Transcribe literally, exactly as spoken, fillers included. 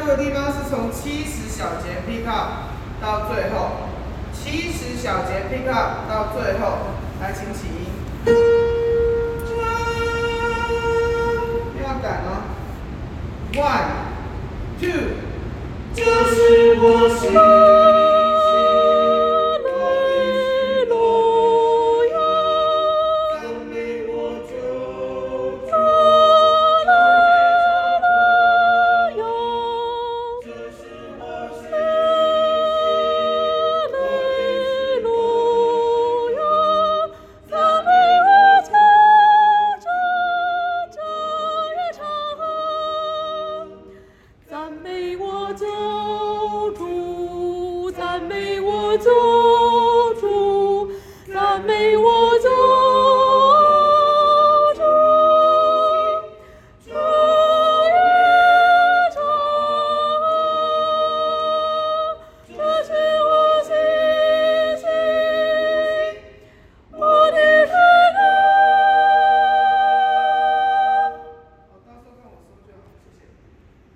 的地方是从七十小节 pick up 到最后，七十小节 pick up 到最后，来，请起音。不要赶哦 ，one two，就是我心。